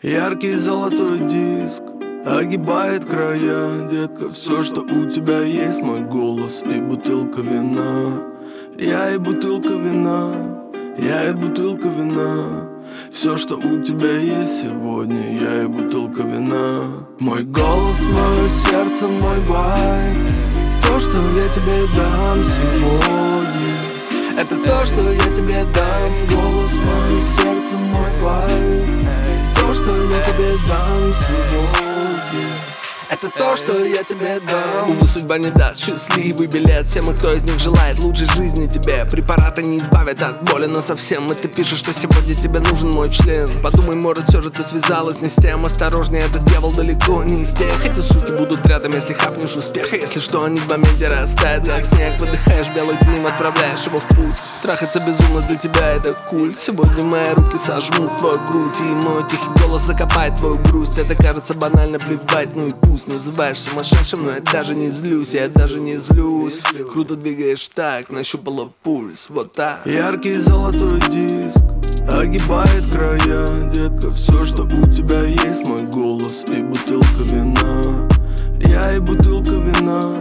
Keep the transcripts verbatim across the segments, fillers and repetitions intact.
Яркий золотой диск огибает края, детка. Все, что у тебя есть, мой голос и бутылка вина. Я и бутылка вина, я и бутылка вина. Все, что у тебя есть сегодня, я и бутылка вина. Мой голос, мое сердце, мой вайб. То, что я тебе дам сегодня, это то, что я тебе дам. Голос, мое сердце, мой вайб. То, что я тебе дам сегодня, это то, что я тебе дам. Увы, судьба не даст счастливый билет всем, и кто из них желает лучшей жизни тебе. Препараты не избавят от боли насовсем. И ты пишешь, что сегодня тебе нужен мой член. Подумай, может, все же ты связалась не с тем. Осторожнее, этот дьявол далеко не из тех. Эти суки будут рядом, если хапнешь успеха. Если что, они в моменте растают, как снег. Выдыхаешь белый дым, отправляешь его в путь. Трахаться безумно для тебя это культ. Сегодня мои руки сожмут твою грудь, и мой тихий голос закопает твою грусть. Это кажется банально, плевать, ну и пусть. Называешь сумасшедшим, но я даже не злюсь, я даже не злюсь. Круто двигаешь так, нащупала пульс, вот так. Яркий золотой диск огибает края, детка. Все, что у тебя есть, мой голос и бутылка вина. Я и бутылка вина,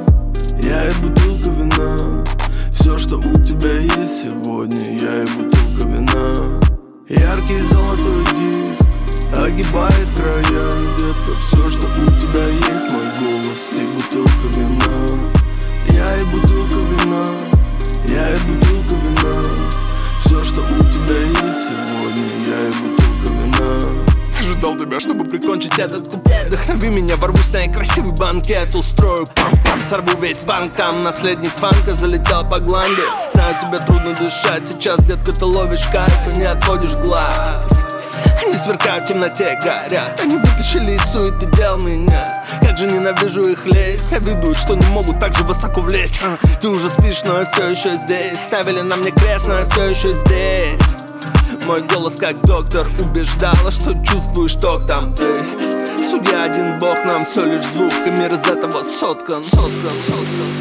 я и бутылка вина. Все, что у тебя есть сегодня, я и бутылка вина. Яркий золотой диск огибает края, детка. Все, что у тебя есть, мой голос и бутылка вина. Я и бутылка вина, я и бутылка вина. Все, что у тебя есть сегодня, я и бутылка вина. Ждал тебя, чтобы прикончить этот куплет. Вдохнови меня, ворвусь на красивый банкет. Устрою пам-пам, сорву весь банк. Там наследник фанка залетел по гланде. Знаю, тебе трудно дышать сейчас, детка, ты ловишь кайф и не отводишь глаз. Они сверкают в темноте, горят. Они вытащили из суеты дел меня. Как же ненавижу их лезть. Завидуют, что не могут так же высоко влезть. а, Ты уже спишь, но я все еще здесь. Ставили на мне крест, но я все еще здесь. Мой голос как доктор убеждала, что чувствуешь ток там ты. Судья один бог, нам все лишь звук, и мир из этого соткан, соткан, соткан.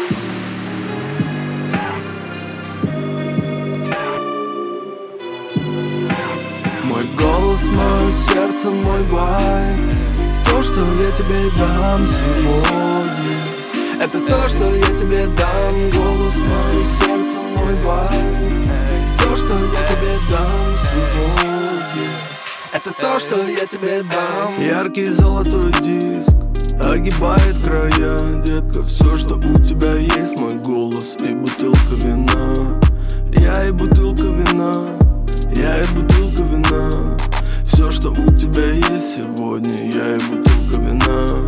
Мой голос, мое сердце, мой вайб. То, что я тебе дам сегодня, это то, что я тебе дам. Голос, мое сердце, мой вайб. То, что я тебе дам сегодня, это то, что я тебе дам. Яркий золотой диск огибает края, детка. Все, что у тебя есть, мой голос и бутылка вина. Я и бутылка вина, я и бутылка вина. Все, что у тебя есть сегодня, я и бутылка вина.